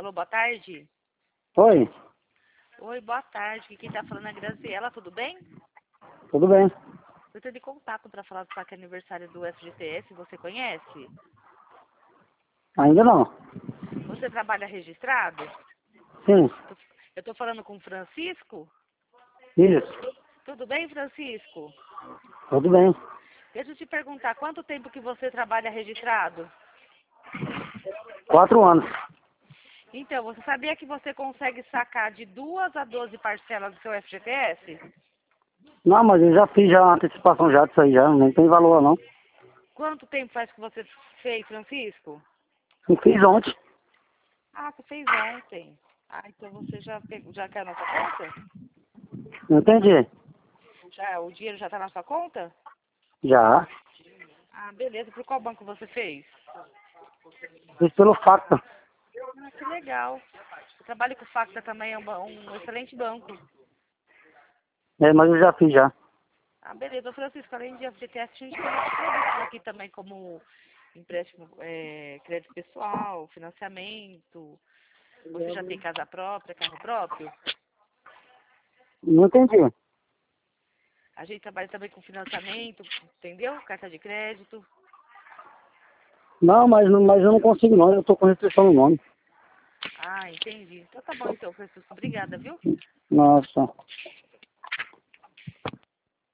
Alô, boa tarde. Oi, Oi, boa tarde. Quem tá falando é a Graziela, tudo bem? tudo bem? Eu estou de contato para falar do saque aniversário do FGTS, você conhece? Ainda não. Você trabalha registrado? Sim, Eu estou falando com o Francisco? isso, Tudo bem, Francisco? tudo bem. Deixa eu te perguntar, quanto tempo que você trabalha registrado? 4 anos. Então, você sabia que você consegue sacar de 2 a 12 parcelas do seu FGTS? Não, mas eu já fiz já uma antecipação já disso aí já, não tem valor não. Quanto tempo faz que você fez, Francisco? Eu fiz ontem. Ah, você fez ontem. Ah, então você já pegou, já quer a nossa conta? Não entendi. Já, o dinheiro já está na sua conta? Já. Ah, beleza. Por qual banco você fez? Fiz pelo facto. Ah, que legal. Eu trabalho com o Facta também, é um excelente banco. É, mas eu já fiz já. Ah, beleza. Ô, Francisco, além de FGTS, a gente tem outros produtos aqui também, como empréstimo, crédito pessoal, financiamento. Você já tem casa própria, carro próprio? Não entendi. A gente trabalha também com financiamento, entendeu? Carta de crédito. Não, mas eu não consigo não, eu tô com restrição no nome. Ah, entendi. Então tá bom então, Francisco. Obrigada, viu? Nossa.